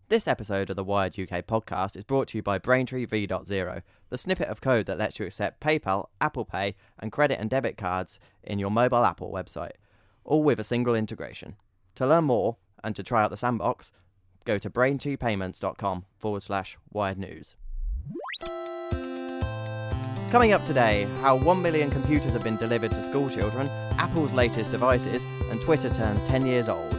This episode of the Wired UK podcast is brought to you by Braintree V.0, the snippet of code that lets you accept PayPal, Apple Pay, and credit and debit cards in your mobile Apple website, all with a single integration. To learn more and to try out the sandbox, go to braintreepayments.com/wired news. Coming up today, how 1 million computers have been delivered to school children, Apple's latest devices, and Twitter turns 10 years old.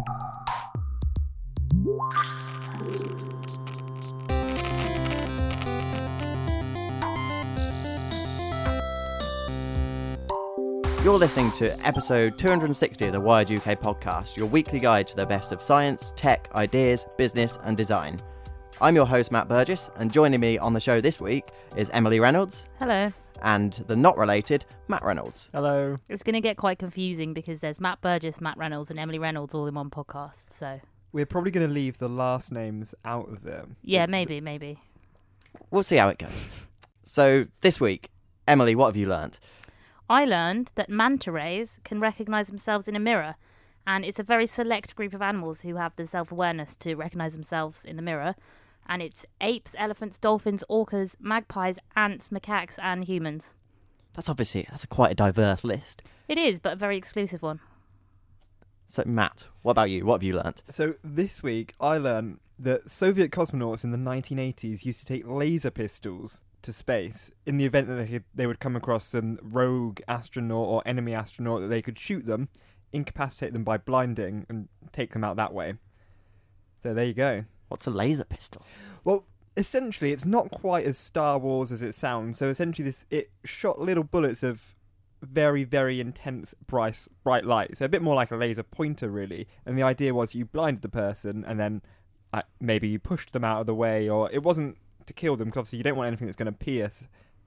You're listening to episode 260 of the Wired UK podcast, your weekly guide to the best of science, tech, ideas, business and design. I'm your host, Matt Burgess, and joining me on the show this week is Emily Reynolds. Hello. And the not related, Matt Reynolds. Hello. It's going to get quite confusing because there's Matt Burgess, Matt Reynolds and Emily Reynolds all in one podcast, so... We're probably going to leave the last names out of them. Yeah, maybe. We'll see how it goes. So, this week, Emily, what have you learnt? I learned that manta rays can recognise themselves in a mirror, and it's a very select group of animals who have the self-awareness to recognise themselves in the mirror, and it's apes, elephants, dolphins, orcas, magpies, ants, macaques and humans. That's quite a diverse list. It is, but a very exclusive one. So, Matt, what about you? What have you learnt? So this week I learned that Soviet cosmonauts in the 1980s used to take laser pistols to space in the event that they would come across some rogue astronaut or enemy astronaut, that they could shoot them, incapacitate them by blinding and take them out that way. So there you go. What's a laser pistol? Well, essentially it's not quite as Star Wars as it sounds. So essentially it shot little bullets of very, very intense bright light. So a bit more like a laser pointer, really. And the idea was you blinded the person and then maybe you pushed them out of the way, or it wasn't to kill them, because obviously you don't want anything that's going to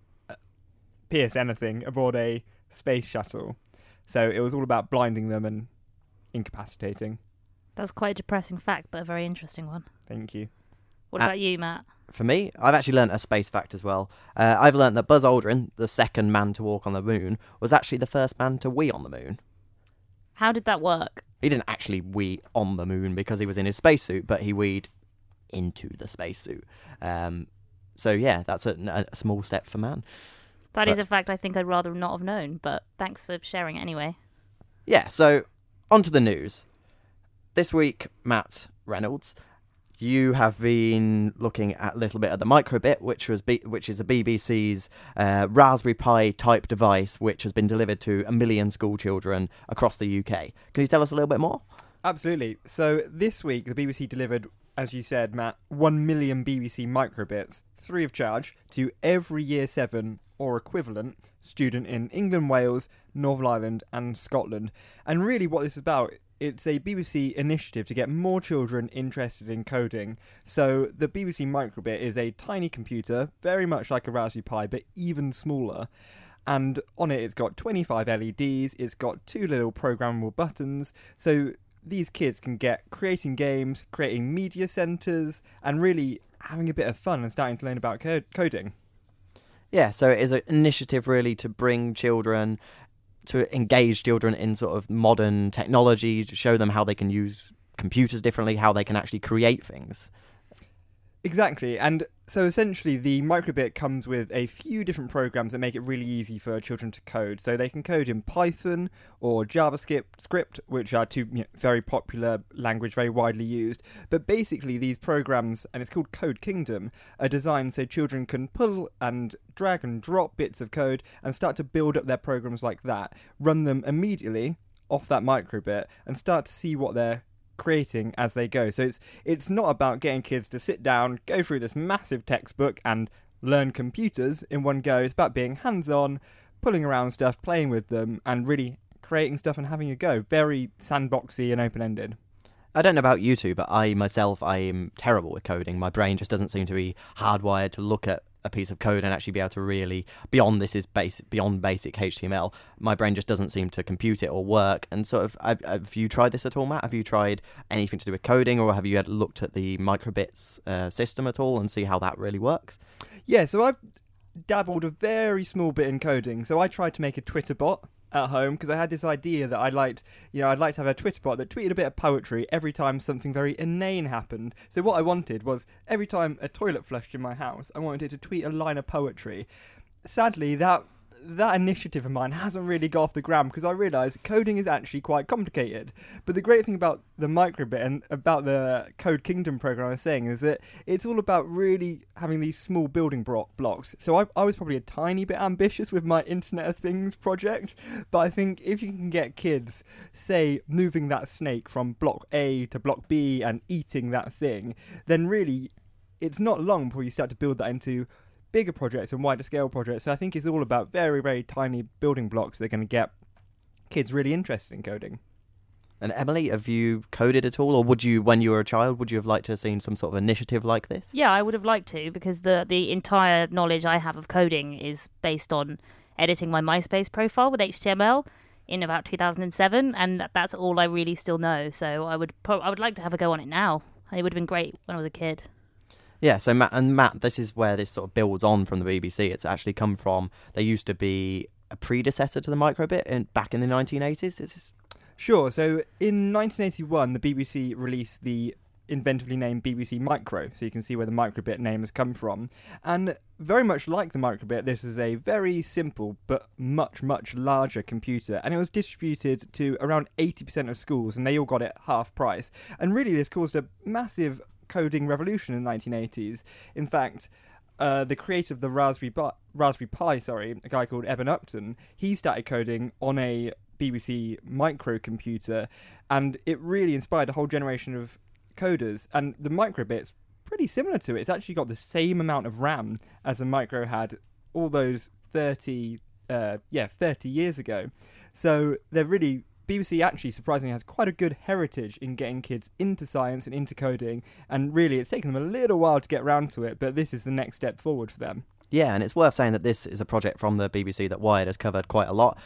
pierce anything aboard a space shuttle. So it was all about blinding them and incapacitating. That's quite a depressing fact, but a very interesting one. Thank you. What about you, Matt? For me, I've actually learnt a space fact as well. I've learnt that Buzz Aldrin, the second man to walk on the moon, was actually the first man to wee on the moon. How did that work? He didn't actually wee on the moon because he was in his spacesuit, but he weed into the spacesuit. So yeah, that's a small step for man. That is a fact I think I'd rather not have known, but thanks for sharing it anyway. Yeah, so on to the news. This week, Matt Reynolds, you have been looking at a little bit of the microbit, which is the BBC's Raspberry Pi type device, which has been delivered to 1 million school children across the UK. Can you tell us a little bit more? Absolutely. So this week, the BBC delivered, as you said, Matt, 1 million BBC microbits, free of charge, to every Year 7 or equivalent student in England, Wales, Northern Ireland and Scotland. And really what this is about, it's a BBC initiative to get more children interested in coding. So the BBC microbit is a tiny computer, very much like a Raspberry Pi, but even smaller. And on it, it's got 25 LEDs, it's got 2 little programmable buttons, so these kids can get creating games, creating media centres, and really having a bit of fun and starting to learn about coding. Yeah, so it is an initiative really to bring children, to engage children in sort of modern technology, to show them how they can use computers differently, how they can actually create things. Exactly, and so essentially the microbit comes with a few different programs that make it really easy for children to code. So they can code in Python or JavaScript, which are two very popular language, very widely used. But basically these programs, and it's called Code Kingdom, are designed so children can pull and drag and drop bits of code and start to build up their programs like that, run them immediately off that microbit and start to see what they're creating as they go. So it's not about getting kids to sit down, go through this massive textbook and learn computers in one go. It's about being hands-on, pulling around stuff, playing with them and really creating stuff and having a go. Very sandboxy and open-ended. I don't know about you two, but I am terrible with coding. My brain just doesn't seem to be hardwired to look at a piece of code and actually be able to really, beyond basic HTML, my brain just doesn't seem to compute it or work. And sort of, have you tried this at all, Matt? Have you tried anything to do with coding, or have you looked at the microbits system at all and see how that really works? Yeah, so I've dabbled a very small bit in coding. So I tried to make a Twitter bot at home because I had this idea that I'd like to have a Twitter bot that tweeted a bit of poetry every time something very inane happened. So what I wanted was every time a toilet flushed in my house, I wanted it to tweet a line of poetry. Sadly, that initiative of mine hasn't really got off the ground because I realised coding is actually quite complicated. But the great thing about the microbit and about the Code Kingdom program I was saying is that it's all about really having these small building blocks. So I was probably a tiny bit ambitious with my Internet of Things project, but I think if you can get kids, say, moving that snake from block A to block B and eating that thing, then really it's not long before you start to build that into bigger projects and wider scale projects. So I think it's all about very, very tiny building blocks that are going to get kids really interested in coding. And Emily, have you coded at all, or would you, when you were a child, would you have liked to have seen some sort of initiative like this? Yeah, I would have liked to, because the entire knowledge I have of coding is based on editing my MySpace profile with HTML in about 2007, and that's all I really still know. So I would like to have a go on it now. It would have been great when I was a kid. Yeah, so Matt, this is where this sort of builds on from the BBC. It's actually come from, there used to be a predecessor to the microbit back in the 1980s. Sure, so in 1981, the BBC released the inventively named BBC Micro, so you can see where the microbit name has come from. And very much like the microbit, this is a very simple but much, much larger computer, and it was distributed to around 80% of schools, and they all got it half price. And really, this caused a massive coding revolution in the 1980s. In fact, the creator of the Raspberry Pi, a guy called Eben Upton, he started coding on a BBC microcomputer, and it really inspired a whole generation of coders. And the microbit's pretty similar to it. It's actually got the same amount of RAM as a micro had all those 30 years ago. So they're really... BBC actually surprisingly has quite a good heritage in getting kids into science and into coding, and really it's taken them a little while to get around to it, but this is the next step forward for them. Yeah, and it's worth saying that this is a project from the BBC that Wired has covered quite a lot.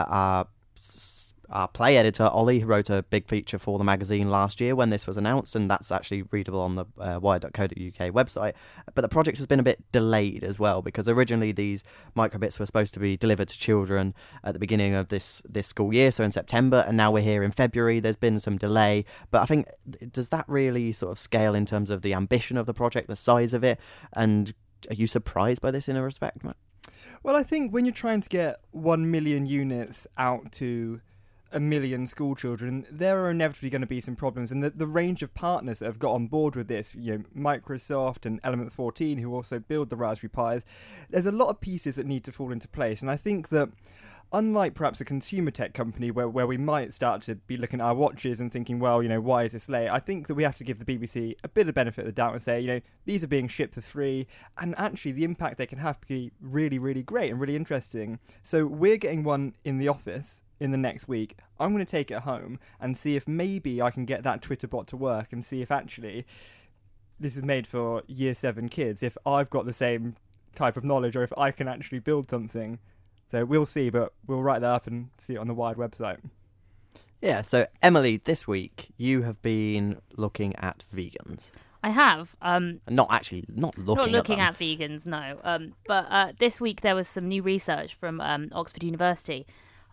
Our play editor, Ollie, wrote a big feature for the magazine last year when this was announced, and that's actually readable on the wired.co.uk website. But the project has been a bit delayed as well, because originally these microbits were supposed to be delivered to children at the beginning of this school year, so in September, and now we're here in February. There's been some delay, but I think, does that really sort of scale in terms of the ambition of the project, the size of it, and are you surprised by this in a respect, Matt? Well, I think when you're trying to get 1 million units out to 1 million school children, there are inevitably going to be some problems, and the range of partners that have got on board with this, Microsoft and Element 14, who also build the Raspberry Pis, there's a lot of pieces that need to fall into place. And I think that unlike perhaps a consumer tech company where we might start to be looking at our watches and thinking, well, why is this late? I think that we have to give the BBC a bit of benefit of the doubt and say, these are being shipped for free, and actually the impact they can have can be really, really great and really interesting. So we're getting one in the office in the next week. I'm going to take it home and see if maybe I can get that Twitter bot to work, and see if actually this is made for year 7 kids, if I've got the same type of knowledge, or if I can actually build something. So we'll see, but we'll write that up and see it on the Wired website. Yeah, so Emily, this week you have been looking at vegans. I have. Not looking at vegans, no. But this week there was some new research from Oxford University,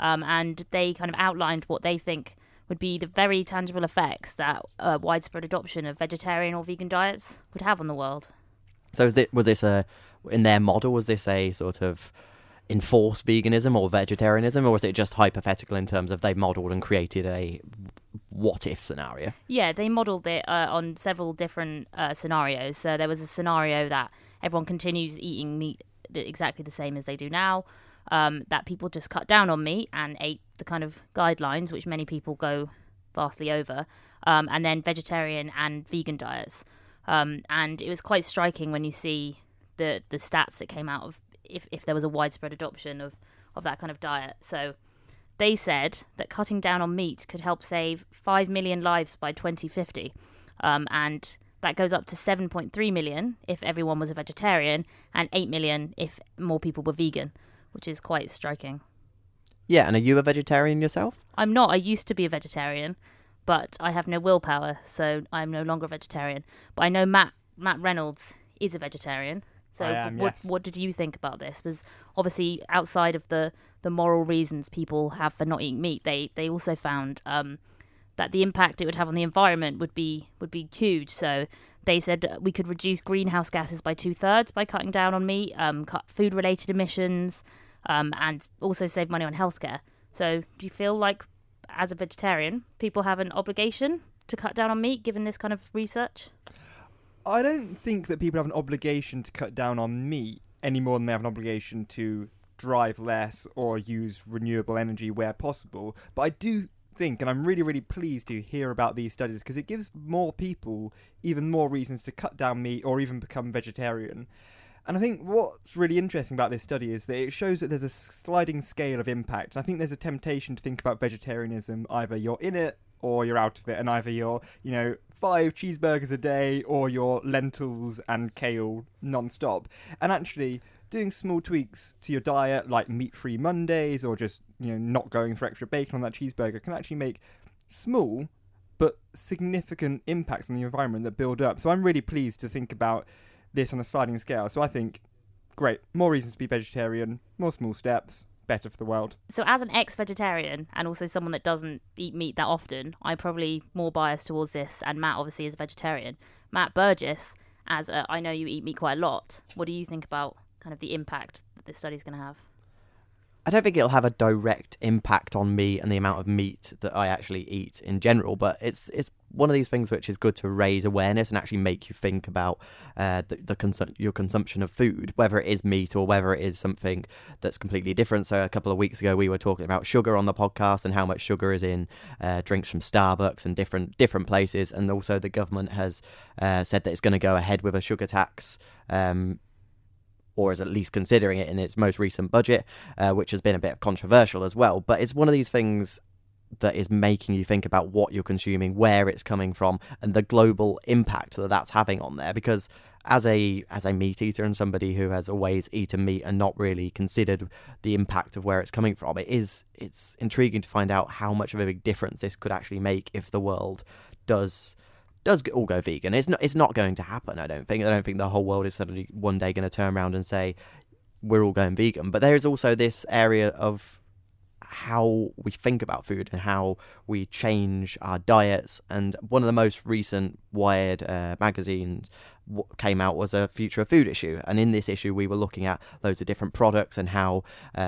and they kind of outlined what they think would be the very tangible effects that widespread adoption of vegetarian or vegan diets would have on the world. So was this in their model, was this a sort of enforced veganism or vegetarianism, or was it just hypothetical in terms of they modelled and created a what-if scenario? Yeah, they modelled it on several different scenarios. So there was a scenario that everyone continues eating meat exactly the same as they do now, that people just cut down on meat and ate the kind of guidelines, which many people go vastly over, and then vegetarian and vegan diets. And it was quite striking when you see the stats that came out of if there was a widespread adoption of that kind of diet. So they said that cutting down on meat could help save 5 million lives by 2050. And that goes up to 7.3 million if everyone was a vegetarian, and 8 million if more people were vegan, which is quite striking. Yeah, and are you a vegetarian yourself? I'm not. I used to be a vegetarian, but I have no willpower, so I'm no longer a vegetarian. But I know Matt Reynolds is a vegetarian. So I am, what yes. what did you think about this? Was obviously outside of the moral reasons people have for not eating meat, they also found that the impact it would have on the environment would be huge. So they said we could reduce greenhouse gases by 2/3 by cutting down on meat, cut food-related emissions, and also save money on healthcare. So do you feel like, as a vegetarian, people have an obligation to cut down on meat, given this kind of research? I don't think that people have an obligation to cut down on meat any more than they have an obligation to drive less or use renewable energy where possible. But I do think, and I'm really, really pleased to hear about these studies, because it gives more people even more reasons to cut down meat or even become vegetarian. And I think what's really interesting about this study is that it shows that there's a sliding scale of impact. I think there's a temptation to think about vegetarianism, either you're in it or you're out of it, and either you're, 5 cheeseburgers a day or you're lentils and kale non-stop. And actually, doing small tweaks to your diet, like meat-free Mondays or just, not going for extra bacon on that cheeseburger, can actually make small but significant impacts on the environment that build up. So I'm really pleased to think about this on a sliding scale. So I think, great, more reasons to be vegetarian, more small steps, better for the world. So as an ex-vegetarian and also someone that doesn't eat meat that often, I'm probably more biased towards this, and Matt obviously is a vegetarian. Matt Burgess, I know you eat meat quite a lot. What do you think about kind of the impact that this study's going to have? I don't think it'll have a direct impact on me and the amount of meat that I actually eat in general, but it's one of these things which is good to raise awareness and actually make you think about your consumption of food, whether it is meat or whether it is something that's completely different. So a couple of weeks ago we were talking about sugar on the podcast and how much sugar is in drinks from Starbucks and different places, and also the government has said that it's going to go ahead with a sugar tax, or is at least considering it in its most recent budget, which has been a bit controversial as well. But it's one of these things that is making you think about what you're consuming, where it's coming from, and the global impact that that's having on there. Because as a meat eater and somebody who has always eaten meat and not really considered the impact of where it's coming from, it's intriguing to find out how much of a big difference this could actually make if the world does all go vegan. It's not going to happen, I don't think. I don't think the whole world is suddenly one day going to turn around and say, we're all going vegan. But there is also this area of how we think about food and how we change our diets. And one of the most recent Wired magazines came out was a Future of Food issue. And in this issue, we were looking at loads of different products and how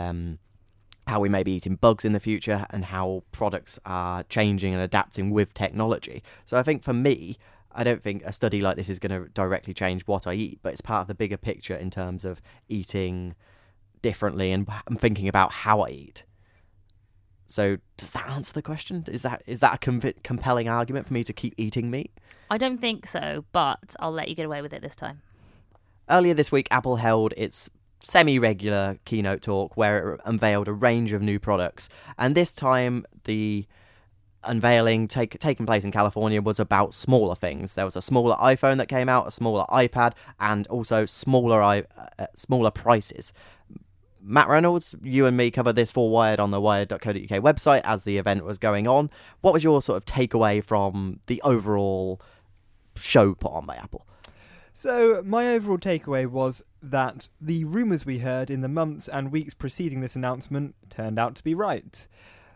we may be eating bugs in the future and how products are changing and adapting with technology. So I think for me, I don't think a study like this is going to directly change what I eat, but it's part of the bigger picture in terms of eating differently and thinking about how I eat. So does that answer the question? Is that a compelling argument for me to keep eating meat? I don't think so, but I'll let you get away with it this time. Earlier this week, Apple held its semi-regular keynote talk where it unveiled a range of new products, and this time the unveiling taking place in California was about smaller things. There was a smaller iPhone that came out, a smaller iPad, and also smaller prices. Matt Reynolds, you and me covered this for Wired on the wired.co.uk website as the event was going on. What was your sort of takeaway from the overall show put on by Apple? So my overall takeaway was that the rumours we heard in the months and weeks preceding this announcement turned out to be right.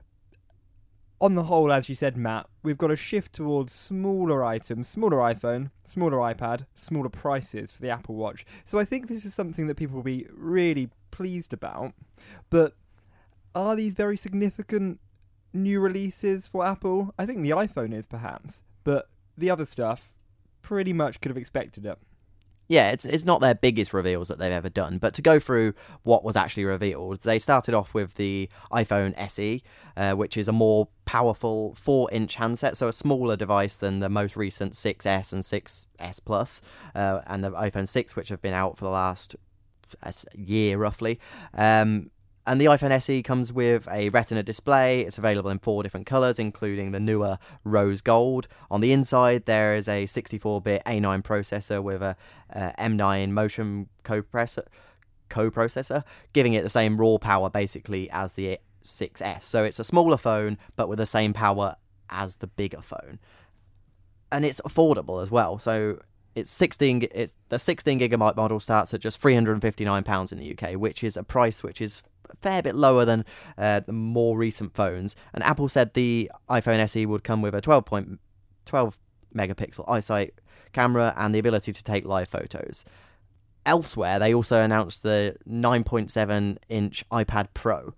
On the whole, as you said, Matt, we've got a shift towards smaller items, smaller iPhone, smaller iPad, smaller prices for the Apple Watch. So I think this is something that people will be really pleased about. But are these very significant new releases for Apple? I think the iPhone is, perhaps. But the other stuff, pretty much could have expected it. Yeah, it's not their biggest reveals that they've ever done, but to go through what was actually revealed, they started off with the iPhone SE, which is a more powerful 4-inch handset, so a smaller device than the most recent 6S and 6S Plus, and the iPhone 6, which have been out for the last year, roughly. And the iPhone SE comes with a Retina display. It's available in 4 different colours, including the newer rose gold. On the inside, there is a 64-bit A9 processor with a M9 motion coprocessor, giving it the same raw power, basically, as the 6S. So it's a smaller phone, but with the same power as the bigger phone. And it's affordable as well. So It's the 16 gigabyte model starts at just £359 in the UK, which is a price which is a fair bit lower than the more recent phones. And Apple said the iPhone SE would come with a 12 megapixel iSight camera and the ability to take live photos. Elsewhere, they also announced the 9.7-inch iPad Pro.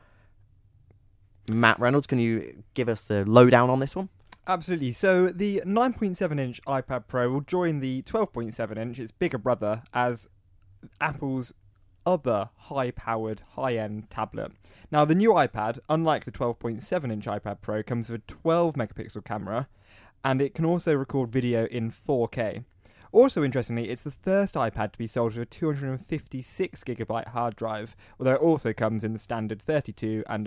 Matt Reynolds, can you give us the lowdown on this one? Absolutely. So the 9.7-inch iPad Pro will join the 12.7-inch, its bigger brother, as Apple's other high-powered, high-end tablet. Now, the new iPad, unlike the 12.7-inch iPad Pro, comes with a 12-megapixel camera, and it can also record video in 4K. Also, interestingly, it's the first iPad to be sold with a 256GB hard drive, although it also comes in the standard 32 and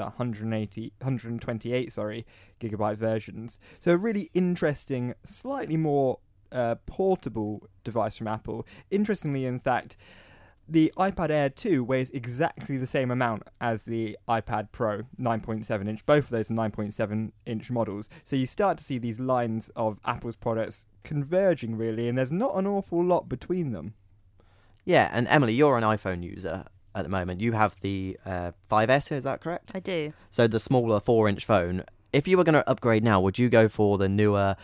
128 gigabyte versions. So a really interesting, slightly more portable device from Apple. Interestingly, in fact, the iPad Air 2 weighs exactly the same amount as the iPad Pro 9.7-inch. Both of those are 9.7-inch models. So you start to see these lines of Apple's products converging, really, and there's not an awful lot between them. Yeah, and Emily, you're an iPhone user at the moment. You have the 5S, is that correct? I do. So the smaller 4-inch phone. If you were going to upgrade now, would you go for the newer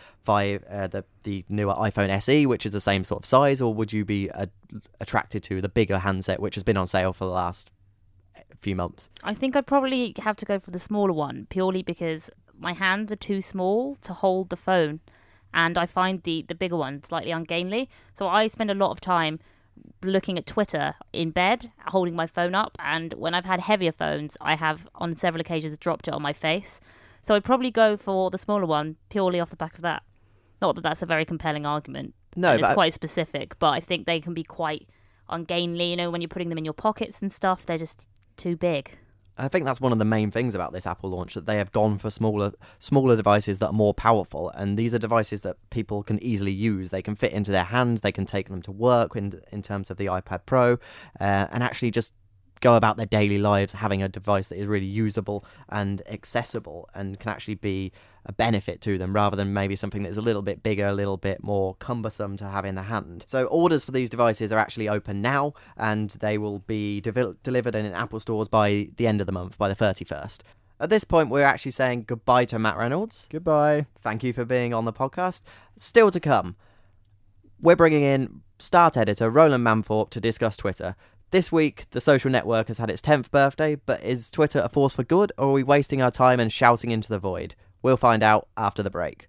the newer iPhone SE, which is the same sort of size, or would you be attracted to the bigger handset, which has been on sale for the last few months? I think I'd probably have to go for the smaller one, purely because my hands are too small to hold the phone, and I find the bigger one slightly ungainly. So I spend a lot of time looking at Twitter in bed, holding my phone up, and when I've had heavier phones, I have on several occasions dropped it on my face. So I'd probably go for the smaller one purely off the back of that. Not that that's a very compelling argument. No, it's quite specific, but I think they can be quite ungainly. You know, when you're putting them in your pockets and stuff, they're just too big. I think that's one of the main things about this Apple launch, that they have gone for smaller devices that are more powerful, and these are devices that people can easily use. They can fit into their hand, they can take them to work in terms of the iPad Pro, and actually just go about their daily lives having a device that is really usable and accessible and can actually be a benefit to them, rather than maybe something that is a little bit bigger, a little bit more cumbersome to have in the hand. So orders for these devices are actually open now, and they will be delivered in Apple stores by the end of the month, by the 31st. At this point, we're actually saying goodbye to Matt Reynolds. Goodbye. Thank you for being on the podcast. Still to come, we're bringing in Start editor Roland Manthorpe to discuss Twitter. This week, the social network has had its 10th birthday, but is Twitter a force for good, or are we wasting our time and shouting into the void? We'll find out after the break.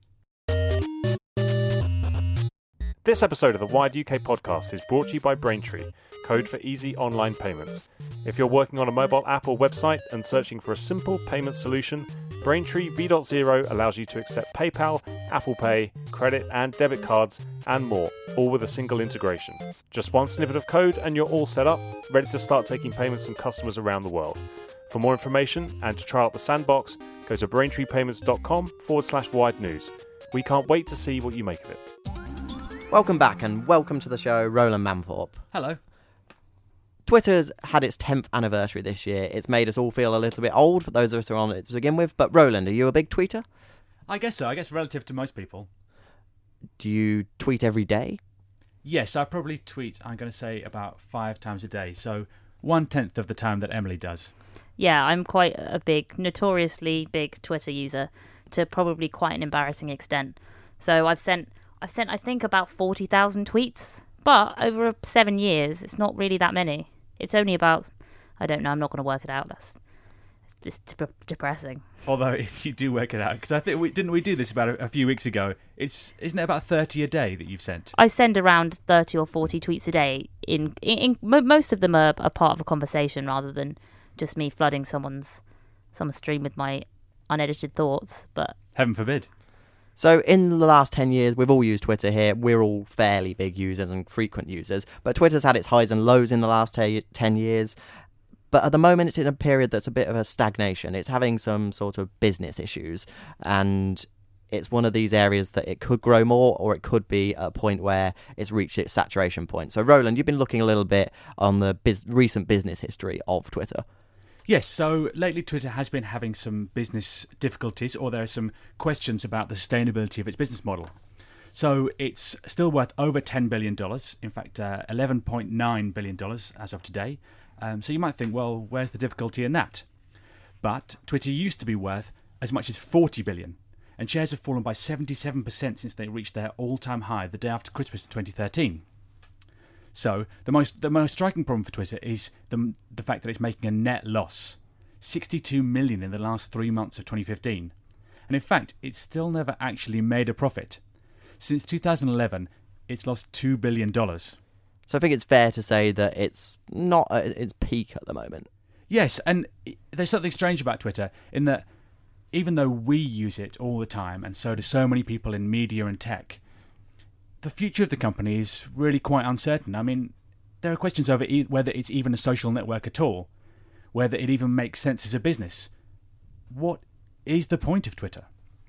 This episode of the Wired UK podcast is brought to you by Braintree, code for easy online payments. If you're working on a mobile app or website and searching for a simple payment solution, Braintree V.0 allows you to accept PayPal, Apple Pay, credit and debit cards, and more, all with a single integration. Just one snippet of code and you're all set up, ready to start taking payments from customers around the world. For more information and to try out the sandbox, go to braintreepayments.com/wide news. We can't wait to see what you make of it. Welcome back, and welcome to the show, Roland Manthorpe. Hello. Twitter's had its 10th anniversary this year. It's made us all feel a little bit old for those of us who are on it to begin with. But Roland, are you a big tweeter? I guess so. I guess relative to most people. Do you tweet every day? Yes, I probably tweet, I'm going to say, about 5 times a day. So 1/10 of the time that Emily does. Yeah, I'm quite a notoriously big Twitter user, to probably quite an embarrassing extent. So I've sent I think about 40,000 tweets, but over 7 years, it's not really that many. It's only about, I don't know, I'm not going to work it out. It's depressing. Although if you do work it out, because I think we do this about a few weeks ago. Isn't it about 30 a day that you've sent? I send around 30 or 40 tweets a day. Most of them are part of a conversation rather than just me flooding someone's stream with my unedited thoughts. But heaven forbid. So in the last 10 years, we've all used Twitter here. We're all fairly big users and frequent users. But Twitter's had its highs and lows in the last 10 years. But at the moment, it's in a period that's a bit of a stagnation. It's having some sort of business issues. And it's one of these areas that it could grow more, or it could be at a point where it's reached its saturation point. So Roland, you've been looking a little bit on the recent business history of Twitter. Yes, so lately Twitter has been having some business difficulties, or there are some questions about the sustainability of its business model. So it's still worth over $10 billion. In fact, $11.9 billion as of today. So you might think, well, where's the difficulty in that? But Twitter used to be worth as much as $40 billion. And shares have fallen by 77% since they reached their all-time high the day after Christmas in 2013. So the most striking problem for Twitter is the fact that it's making a net loss. $62 million in the last 3 months of 2015. And in fact, it's still never actually made a profit. Since 2011, it's lost $2 billion. So I think it's fair to say that it's not at its peak at the moment. Yes, and there's something strange about Twitter in that even though we use it all the time, and so do so many people in media and tech, the future of the company is really quite uncertain. I mean, there are questions over whether it's even a social network at all, whether it even makes sense as a business. What is the point of Twitter?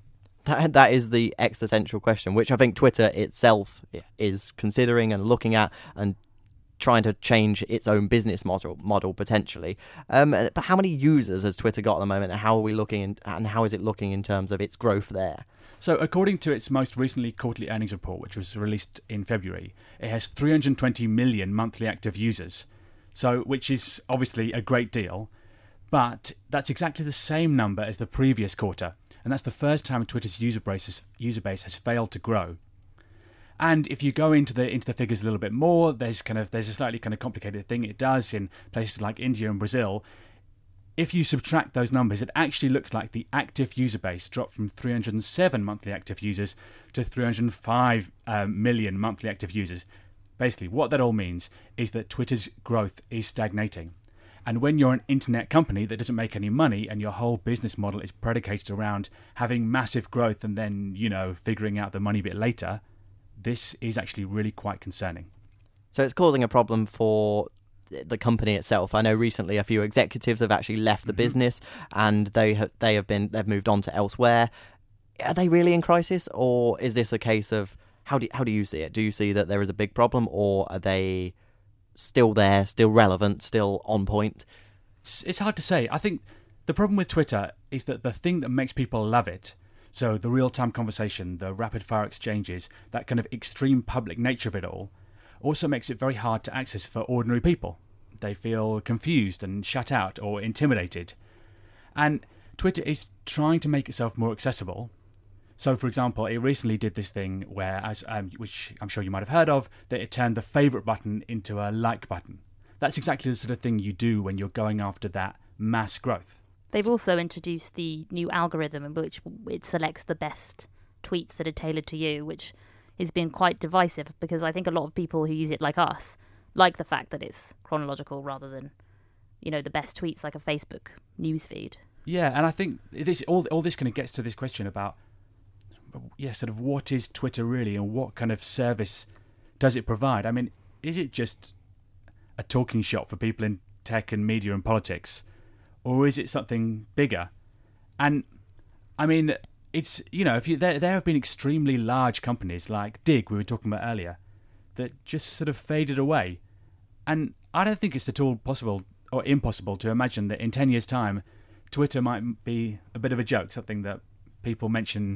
That is the existential question, which I think Twitter itself is considering and looking at and trying to change its own business model potentially. But how many users has Twitter got at the moment, and how are we looking and how is it looking in terms of its growth there? So according to its most recently quarterly earnings report, which was released in February, it has 320 million monthly active users, so which is obviously a great deal, but that's exactly the same number as the previous quarter, and that's the first time Twitter's user base has failed to grow. And if you go into the figures a little bit more, there's a slightly kind of complicated thing it does in places like India and Brazil. If you subtract those numbers, it actually looks like the active user base dropped from 307 monthly active users to 305 million monthly active users. Basically, what that all means is that Twitter's growth is stagnating. And when you're an internet company that doesn't make any money and your whole business model is predicated around having massive growth and then, figuring out the money bit later, this is actually really quite concerning. So it's causing a problem for the company itself. I know recently a few executives have actually left the business and they've moved on to elsewhere. Are they really in crisis, or is this a case of how do you see it? Do you see that there is a big problem, or are they still there, still relevant, still on point? It's hard to say. I think the problem with Twitter is that the thing that makes people love it, so the real-time conversation, the rapid-fire exchanges, that kind of extreme public nature of it all, also makes it very hard to access for ordinary people. They feel confused and shut out or intimidated. And Twitter is trying to make itself more accessible. So, for example, it recently did this thing where, which I'm sure you might have heard of, that it turned the favourite button into a like button. That's exactly the sort of thing you do when you're going after that mass growth. They've also introduced the new algorithm in which it selects the best tweets that are tailored to you, which has been quite divisive because I think a lot of people who use it like us like the fact that it's chronological rather than, the best tweets like a Facebook newsfeed. Yeah, and I think all this kind of gets to this question about, sort of what is Twitter really and what kind of service does it provide? I mean, is it just a talking shop for people in tech and media and politics? Or is it something bigger? And, I mean, it's, there have been extremely large companies like Dig, we were talking about earlier, that just sort of faded away. And I don't think it's at all possible or impossible to imagine that in 10 years' time, Twitter might be a bit of a joke, something that people mention,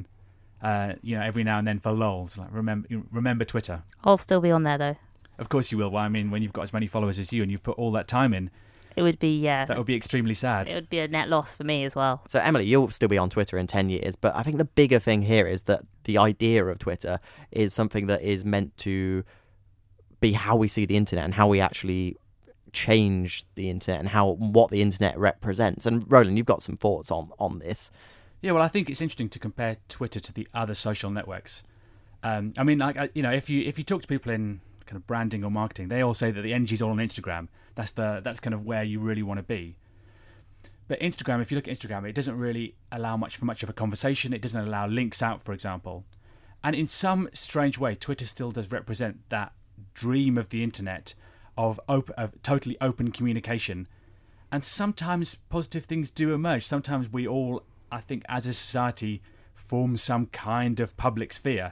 every now and then for lols. Like, remember Twitter. I'll still be on there, though. Of course you will. Well, I mean, when you've got as many followers as you and you've put all that time in, it would be, that would be extremely sad. It would be a net loss for me as well. So, Emily, you'll still be on Twitter in 10 years, but I think the bigger thing here is that the idea of Twitter is something that is meant to be how we see the internet and how we actually change the internet and what the internet represents. And, Roland, you've got some thoughts on this. Yeah, well, I think it's interesting to compare Twitter to the other social networks. I mean, if you talk to people in kind of branding or marketing, they all say that the energy's all on Instagram. That's kind of where you really want to be. But Instagram, if you look at Instagram, it doesn't really allow much of a conversation. It doesn't allow links out, for example. And in some strange way, Twitter still does represent that dream of the internet of totally open communication. And sometimes positive things do emerge. Sometimes we all, I think, as a society, form some kind of public sphere.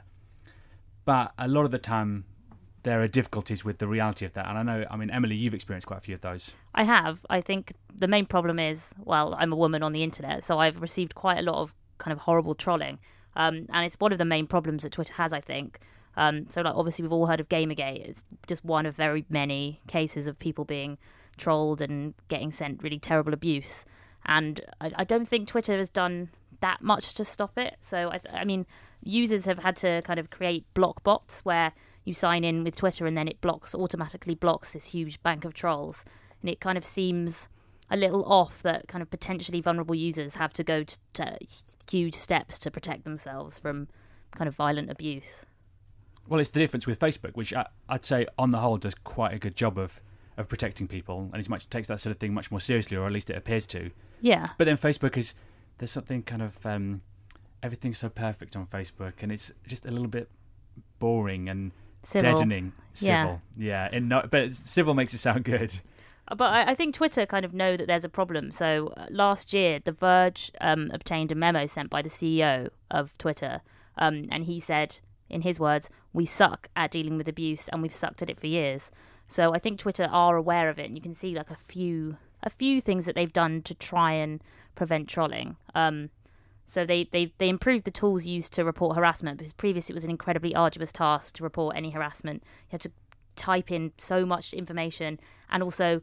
But a lot of the time, there are difficulties with the reality of that. And I mean, Emily, you've experienced quite a few of those. I have. I think the main problem is, well, I'm a woman on the internet, so I've received quite a lot of kind of horrible trolling And it's one of the main problems that Twitter has, I think. So, like, obviously, we've all heard of Gamergate. It's just one of very many cases of people being trolled and getting sent really terrible abuse. And I don't think Twitter has done that much to stop it. So, I mean, users have had to kind of create block bots where you sign in with Twitter and then it automatically blocks this huge bank of trolls. And it kind of seems a little off that kind of potentially vulnerable users have to go to huge steps to protect themselves from kind of violent abuse. Well, it's the difference with Facebook, which I'd say on the whole does quite a good job of protecting people, and takes that sort of thing much more seriously, or at least it appears to. Yeah. But then Facebook there's something kind of, everything's so perfect on Facebook, and it's just a little bit boring and Civil. deadening. Civil. Yeah. But civil makes it sound good. But I think Twitter kind of know that there's a problem. So last year, The Verge obtained a memo sent by the CEO of Twitter, and he said, in his words, "We suck at dealing with abuse, and we've sucked at it for years." So I think Twitter are aware of it, and you can see like a few things that they've done to try and prevent trolling. So they improved the tools used to report harassment, because previously it was an incredibly arduous task to report any harassment. You had to type in so much information, and also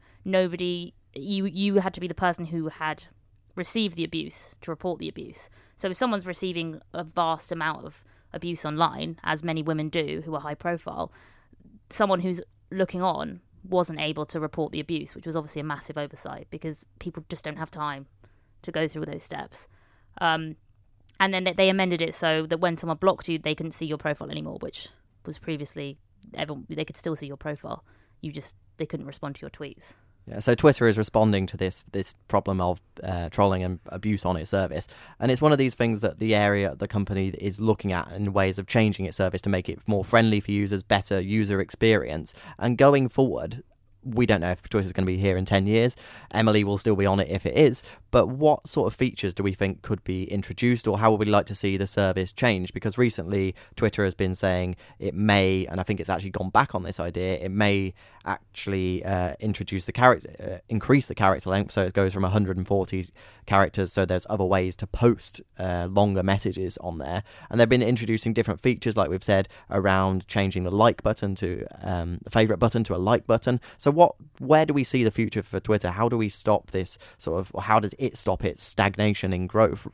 you had to be the person who had received the abuse to report the abuse. So if someone's receiving a vast amount of abuse online, as many women do who are high profile, someone who's looking on wasn't able to report the abuse, which was obviously a massive oversight because people just don't have time to go through those steps. And then they amended it so that when someone blocked you, they couldn't see your profile anymore, which was previously they could still see your profile. They couldn't respond to your tweets. Yeah, so Twitter is responding to this problem of trolling and abuse on its service, and it's one of these things that the company is looking at in ways of changing its service to make it more friendly for users, better user experience. And going forward, we don't know if Twitter's going to be here in 10 years. Emily will still be on it if it is. But what sort of features do we think could be introduced, or how would we like to see the service change? Because recently Twitter has been saying it may, and I think it's actually gone back on this idea, it may actually increase the character length, so it goes from 140 characters, so there's other ways to post longer messages on there. And they've been introducing different features, like we've said, around changing the like button to the favourite button to a like button. So where do we see the future for Twitter? How do we stop this or how does it stop its stagnation in growth?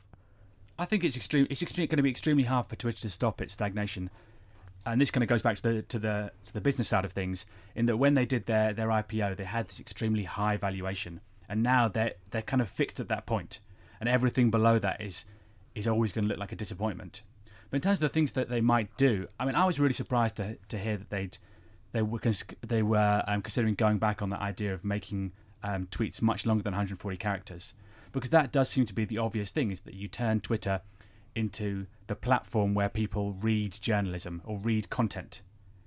I think it's going to be extremely hard for Twitter to stop its stagnation. And this kind of goes back to the business side of things, in that when they did their IPO, they had this extremely high valuation, and now they're kind of fixed at that point, and everything below that is always going to look like a disappointment. But in terms of the things that they might do, I mean, I was really surprised to hear that they were considering going back on the idea of making tweets much longer than 140 characters, because that does seem to be the obvious thing, is that you turn Twitter into the platform where people read journalism or read content.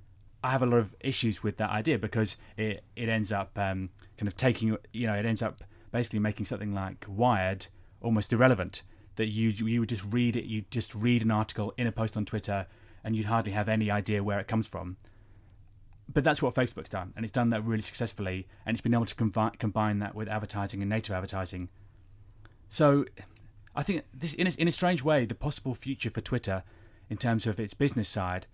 I have a lot of issues with that idea, because it ends up kind of taking, it ends up basically making something like Wired almost irrelevant, that you would just read it, you just read an article in a post on Twitter and you'd hardly have any idea where it comes from. But that's what Facebook's done, and it's done that really successfully, and it's been able to combine that with advertising and native advertising. So I think this, in a strange way, the possible future for Twitter in terms of its business side,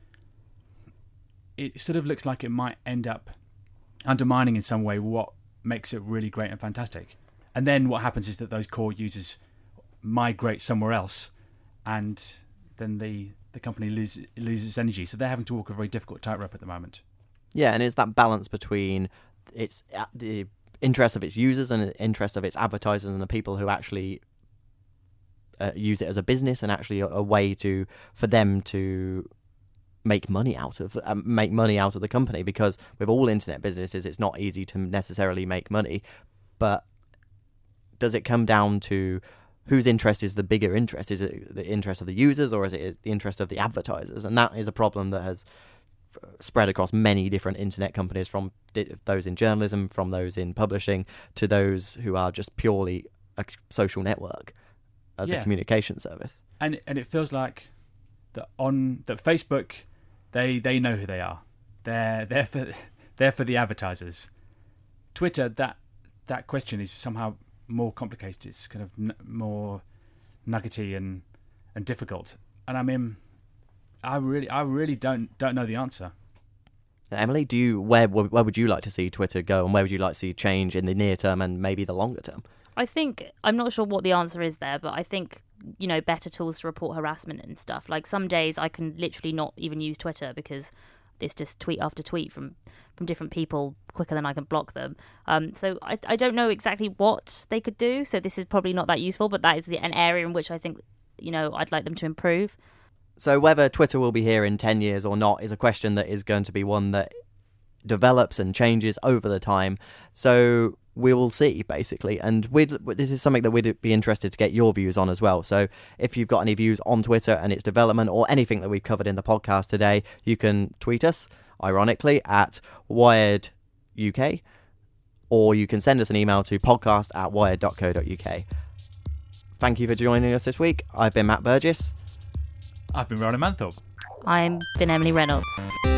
it sort of looks like it might end up undermining in some way what makes it really great and fantastic. And then what happens is that those core users migrate somewhere else, and then the company loses its energy. So they're having to walk a very difficult tightrope at the moment. Yeah, and it's that balance between the interest of its users and the interest of its advertisers and the people who actually use it as a business, and actually a way for them to make money out of the company. Because with all internet businesses, it's not easy to necessarily make money. But does it come down to whose interest is the bigger interest? Is it the interest of the users, or is it the interest of the advertisers? And that is a problem that has spread across many different internet companies, from those in journalism, from those in publishing, to those who are just purely a social network as a communication service. And it feels like that Facebook, they know who they are. They're for the advertisers. Twitter, that question is somehow more complicated. It's kind of more nuggety and difficult. And I mean, I really don't know the answer. Emily, where would you like to see Twitter go, and where would you like to see change in the near term and maybe the longer term? I think, I'm not sure what the answer is there, but I think, better tools to report harassment and stuff. Like, some days I can literally not even use Twitter because it's just tweet after tweet from different people quicker than I can block them. So I don't know exactly what they could do. So this is probably not that useful, but that is an area in which I think, I'd like them to improve. So whether Twitter will be here in 10 years or not is a question that is going to be one that develops and changes over the time. So we will see, basically. And this is something that we'd be interested to get your views on as well. So if you've got any views on Twitter and its development, or anything that we've covered in the podcast today, you can tweet us, ironically, at Wired UK, or you can send us an email to podcast@wired.co.uk. Thank you for joining us this week. I've been Matt Burgess. I've been Ronan Manthorpe. I've been Emily Reynolds.